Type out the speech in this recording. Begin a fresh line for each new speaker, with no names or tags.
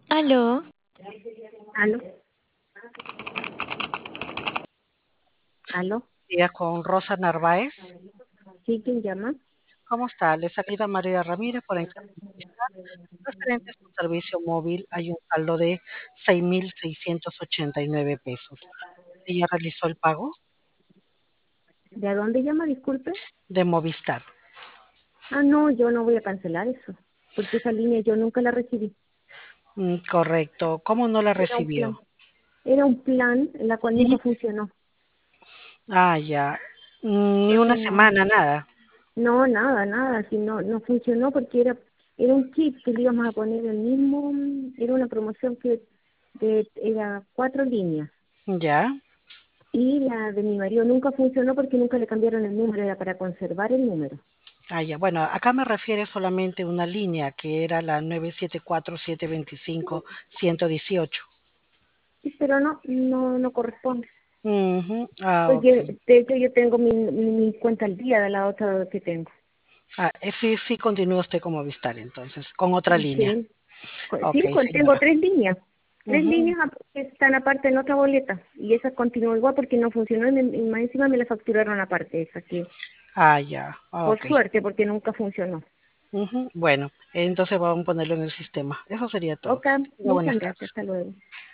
Aló,
¿Aló? ¿Aló?
día con Rosa Narváez.
¿Sí? ¿Quién llama?
¿Cómo está? Le saluda María Ramírez por Encarnación. Referente a su servicio móvil, hay un saldo de 6.689 pesos. ¿Ella realizó el pago
¿De dónde llama? Disculpe.
de Movistar?
Ah, no, yo no voy a cancelar eso, porque esa línea yo nunca la recibí.
Correcto. ¿Cómo no la
Era un
recibió?
plan. Era un plan en la cual
Ujú.
nunca funcionó.
Ah, ya. Ni una
Entonces no,
semana, nada.
no, nada, nada, si no funcionó porque era un kit que le íbamos a poner el mismo, era una promoción era 4 líneas.
Ya.
Y la de mi marido nunca funcionó porque nunca le cambiaron el número, era para conservar el número.
Ah, ya. Bueno, acá me refiere solamente una línea que era la 974-725-118.
Sí, pero no corresponde.
Ujú. Ah, ok.
Porque de hecho yo tengo mi cuenta al día de la otra que tengo.
Ah, sí, sí continúa usted como Vistar, entonces, con otra línea.
Sí,
Ok,
sí, tengo
señora.
3 líneas. Tres
Ujú.
líneas que están aparte en otra boleta. Y esa continúa igual porque no funcionó y más encima me la facturaron aparte esa que,
Ah, ya.
por
Ok.
suerte, porque nunca funcionó.
Ujú. Bueno, entonces vamos a ponerlo en el sistema. Eso sería todo.
Ok,
Tenga
muchas
buenas
gracias.
tardes.
Hasta luego.